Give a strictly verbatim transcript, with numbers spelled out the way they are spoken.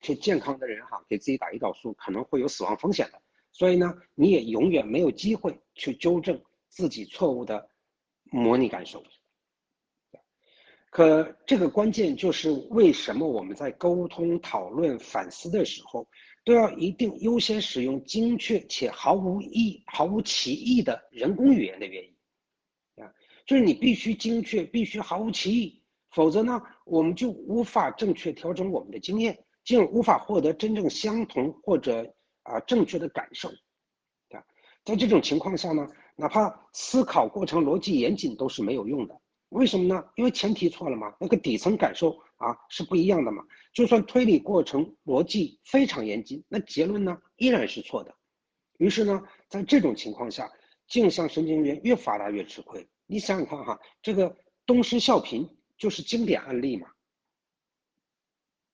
且健康的人哈，给自己打胰岛素可能会有死亡风险的，所以呢，你也永远没有机会去纠正自己错误的模拟感受。可这个关键就是为什么我们在沟通、讨论、反思的时候，都要一定优先使用精确且毫无意、毫无歧义的人工语言的原因。啊，就是你必须精确，必须毫无歧义，否则呢，我们就无法正确调整我们的经验，进而无法获得真正相同或者啊、呃、正确的感受。啊，在这种情况下呢，哪怕思考过程逻辑严谨都是没有用的。为什么呢？因为前提错了嘛，那个底层感受啊是不一样的嘛。就算推理过程逻辑非常严谨，那结论呢依然是错的。于是呢，在这种情况下，镜像神经元越发达越吃亏。你想想看哈，这个东施效颦就是经典案例嘛。